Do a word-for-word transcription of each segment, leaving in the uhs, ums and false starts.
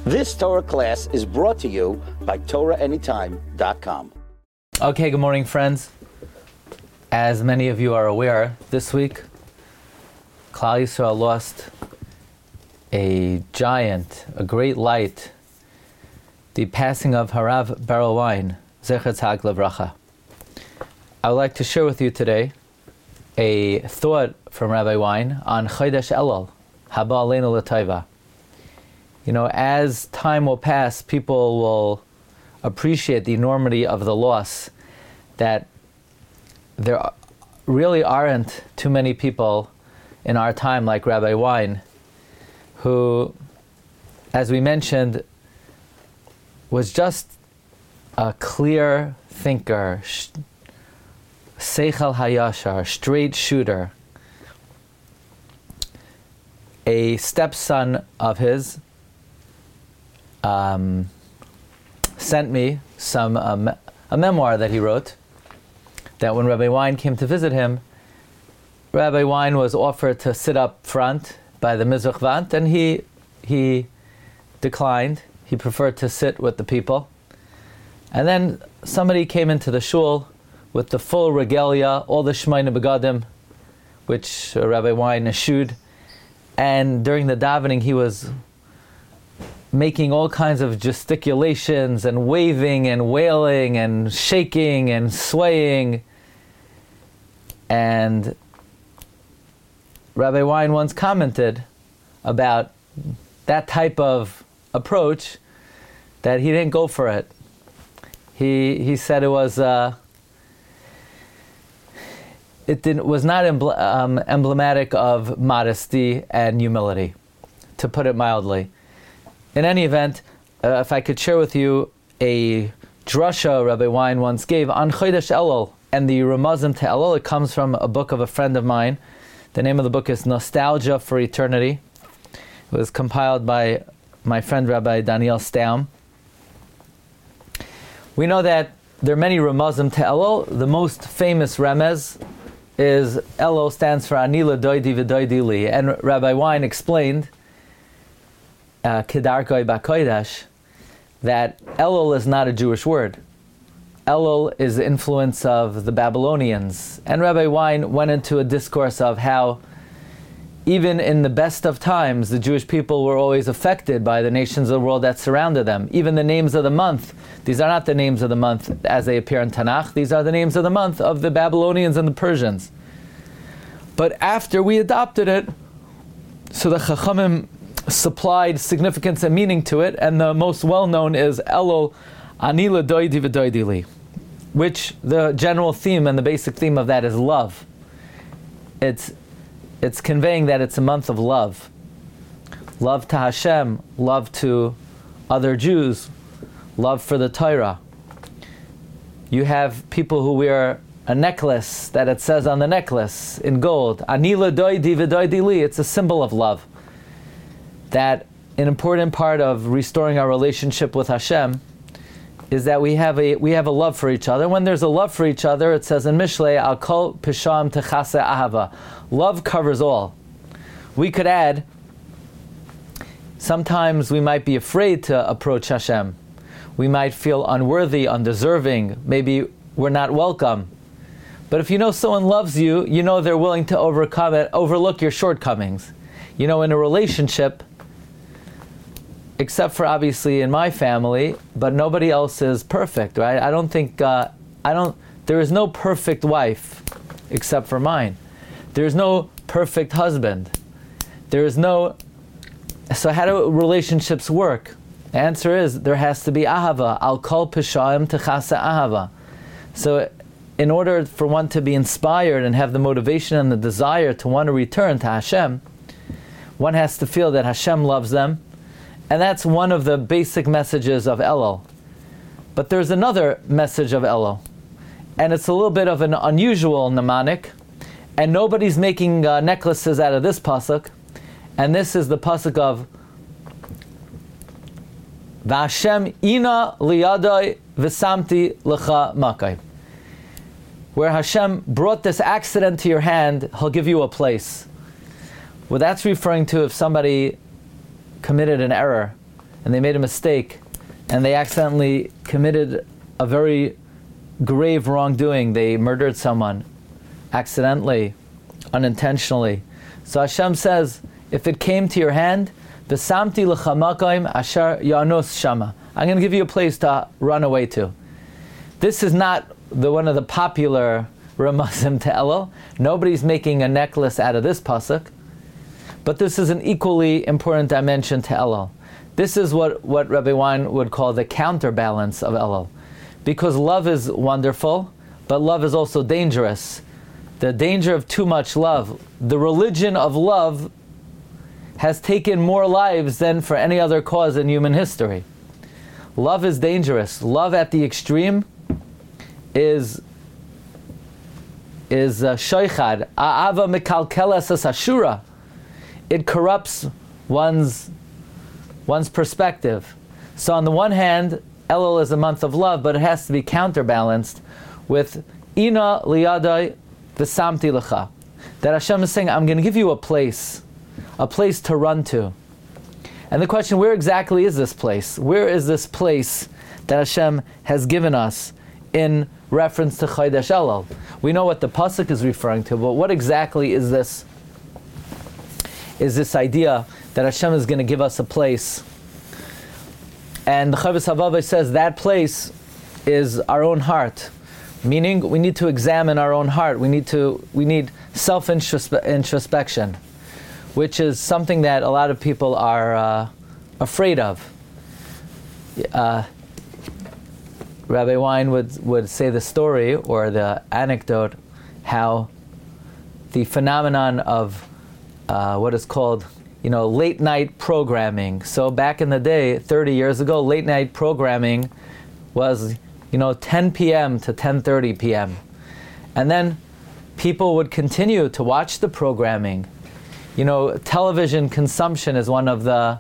This Torah class is brought to you by Torah Anytime dot com. Okay, good morning, friends. As many of you are aware, this week, Klal Yisrael lost a giant, a great light, the passing of Harav Berel Wein, Zecher Tzaddik Livracha. I would like to share with you today a thought from Rabbi Wein on Chodesh Elul, Haba Aleinu L'Taiva. You know, as time will pass, people will appreciate the enormity of the loss, that there really aren't too many people in our time like Rabbi Wein, who, as we mentioned, was just a clear thinker, Seichel Hayashar, straight shooter. A stepson of his um, sent me some um, a memoir that he wrote, that when Rabbi Wein came to visit him, Rabbi Wein was offered to sit up front by the Mizrach Vant, and he he declined. He preferred to sit with the people. And then somebody came into the shul with the full regalia, all the Shemaina Begadim, which uh, Rabbi Wein eschewed. And during the davening, he was making all kinds of gesticulations and waving and wailing and shaking and swaying. And Rabbi Wein once commented about that type of approach, that he didn't go for it. He he said it was uh, it didn't was not embl- um, emblematic of modesty and humility, to put it mildly. In any event, uh, if I could share with you a drasha Rabbi Wein once gave on Chodesh Elul and the Ramazim to Elul. It comes from a book of a friend of mine. The name of the book is Nostalgia for Eternity. It was compiled by my friend Rabbi Daniel Staum. We know that there are many Ramazim to Elul. The most famous remez is Elul stands for Anila Doidi V'Doidi Li. And Rabbi Wein explained, uh, Kedarkoi B'Kodesh, that Elul is not a Jewish word. Elul is the influence of the Babylonians. And Rabbi Wein went into a discourse of how even in the best of times, the Jewish people were always affected by the nations of the world that surrounded them. Even the names of the month, these are not the names of the month as they appear in Tanakh, these are the names of the month of the Babylonians and the Persians. But after we adopted it, so the Chachamim supplied significance and meaning to it, and the most well-known is Elul Anila Doidi V'Doidi Li, which the general theme and the basic theme of that is love. It's It's conveying that it's a month of love. Love to Hashem, love to other Jews, love for the Torah. You have people who wear a necklace that it says on the necklace in gold, Anila Doidi V'Doidi Li. It's a symbol of love. That an important part of restoring our relationship with Hashem is that we have a we have a love for each other. When there's a love for each other, it says in Mishlei, Al Kol Pisham Techase Ahava. Love covers all. We could add, sometimes we might be afraid to approach Hashem. We might feel unworthy, undeserving. Maybe we're not welcome. But if you know someone loves you, you know they're willing to overcome it, overlook your shortcomings. You know, in a relationship, except for obviously in my family, but nobody else is perfect, right? I don't think, uh, I don't, there is no perfect wife except for mine. There is no perfect husband. There is no, so how do relationships work? The answer is, there has to be ahava. Al kol peshaim techase ahava. So in order for one to be inspired and have the motivation and the desire to want to return to Hashem, one has to feel that Hashem loves them. And that's one of the basic messages of Elul. But there's another message of Elul. And it's a little bit of an unusual mnemonic. And nobody's making uh, necklaces out of this pasuk. And this is the pasuk of V'Hashem ina liyadai v'samti lecha makai. Where Hashem brought this accident to your hand, He'll give you a place. Well, that's referring to if somebody committed an error and they made a mistake, and they accidentally committed a very grave wrongdoing. They murdered someone accidentally, unintentionally. So Hashem says, if it came to your hand, v'samti l'cha makayim asher ya'nos shama. I'm going to give you a place to run away to. This is not the one of the popular Ramazim to Elul. Nobody's making a necklace out of this pasuk, but this is an equally important dimension to Elul. This is what, what Rabbi Wein would call the counterbalance of Elul. Because love is wonderful, but love is also dangerous. The danger of too much love. The religion of love has taken more lives than for any other cause in human history. Love is dangerous. Love at the extreme is is shoichad. A'ava mikalkelas as ashura. It corrupts one's one's perspective. So on the one hand, Elul is a month of love, but it has to be counterbalanced with ina liyadai v'samti lecha. That Hashem is saying, I'm going to give you a place, a place to run to. And the question, where exactly is this place? Where is this place that Hashem has given us in reference to Chodesh Elul? We know what the pasuk is referring to, but what exactly is this? Is this idea that Hashem is going to give us a place? And the Chovos HaLevavos says that place is our own heart, meaning we need to examine our own heart. We need to we need self-introspection, which is something that a lot of people are uh, afraid of. Uh, Rabbi Wein would, would say the story or the anecdote how the phenomenon of uh, what is called, you know, late night programming. So back in the day, thirty years ago, late night programming was, you know, ten p.m. to ten thirty p.m. And then people would continue to watch the programming. You know, television consumption is one of the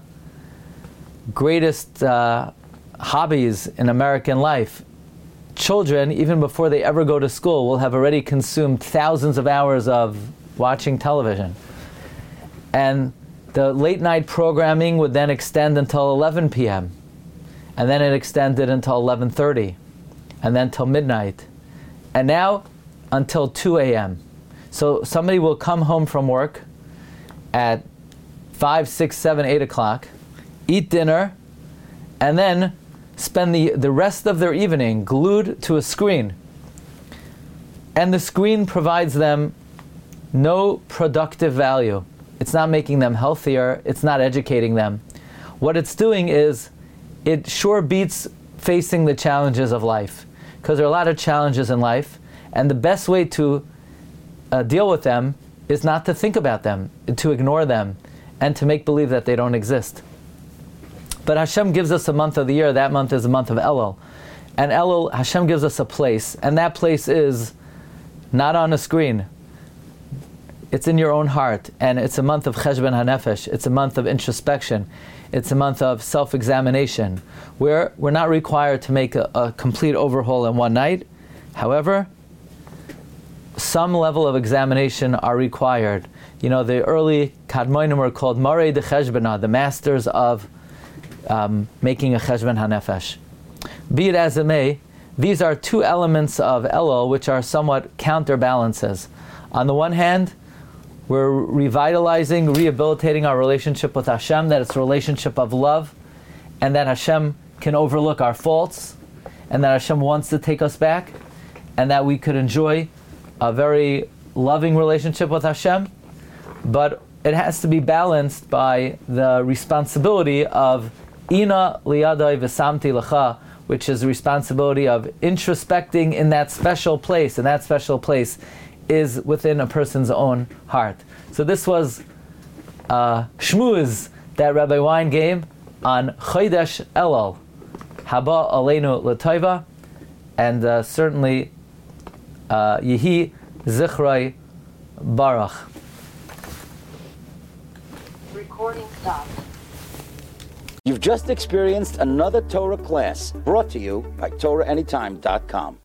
greatest uh, hobbies in American life. Children, even before they ever go to school, will have already consumed thousands of hours of watching television. And the late night programming would then extend until eleven p.m. And then it extended until eleven thirty. And then till midnight. And now until two a.m. So somebody will come home from work at five, six, seven, eight o'clock, eat dinner, and then spend the, the rest of their evening glued to a screen. And the screen provides them no productive value. It's not making them healthier. It's not educating them. What it's doing is, it sure beats facing the challenges of life. Because there are a lot of challenges in life, and the best way to uh, deal with them is not to think about them, to ignore them, and to make believe that they don't exist. But Hashem gives us a month of the year. That month is a month of Elul. And Elul, Hashem gives us a place, and that place is not on a screen. It's in your own heart, and it's a month of Cheshbon HaNefesh. It's a month of introspection. It's a month of self-examination, where we're not required to make a, a complete overhaul in one night. However, some level of examination are required. You know, the early Kadmonim were called Marei de Cheshbonah, the masters of um, making a Cheshbon HaNefesh. Be it as it may, these are two elements of Elul which are somewhat counterbalances. On the one hand, we're revitalizing, rehabilitating our relationship with Hashem, that it's a relationship of love, and that Hashem can overlook our faults, and that Hashem wants to take us back, and that we could enjoy a very loving relationship with Hashem. But it has to be balanced by the responsibility of Ina liyadai v'samti lecha, which is the responsibility of introspecting in that special place, and that special place is within a person's own heart. So this was uh, shmuz that Rabbi Wein gave on Chodesh Elul, Haba Aleinu L'Tova, and uh, certainly uh, Yehi Zichrei Baruch. Recording stopped. You've just experienced another Torah class brought to you by Torah Anytime dot com.